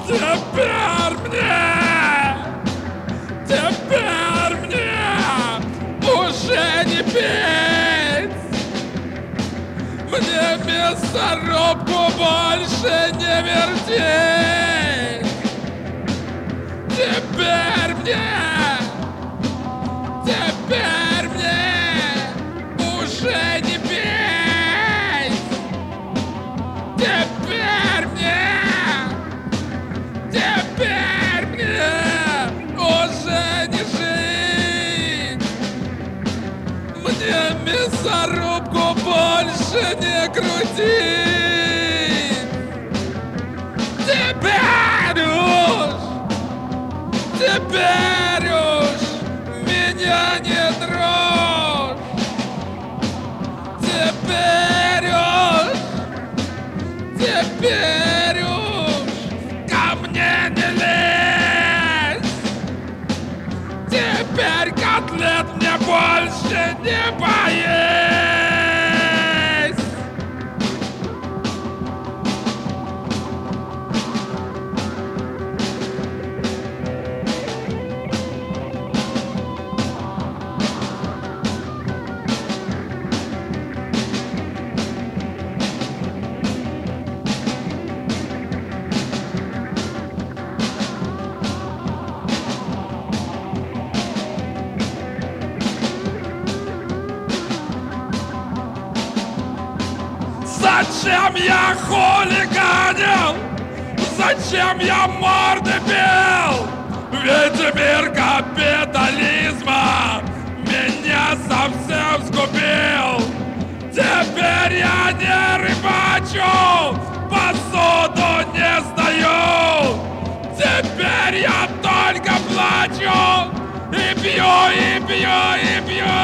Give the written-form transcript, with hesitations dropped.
Теперь мне уже не петь. Мне мясорубку больше не вертеть. Теперь мне уже не петь. Теперь мне уже не жить. Мне мясорубку больше не крутить. Теперь уж меня не трожь. Теперь уж ко мне не лезь. Теперь котлет мне больше не поесть. Зачем я хулиганил? Зачем я морды бил? Ведь мир капитализма меня совсем сгубил. Теперь я не рыбачу, посуду не сдаю. Теперь я только плачу и пью, и пью, и пью.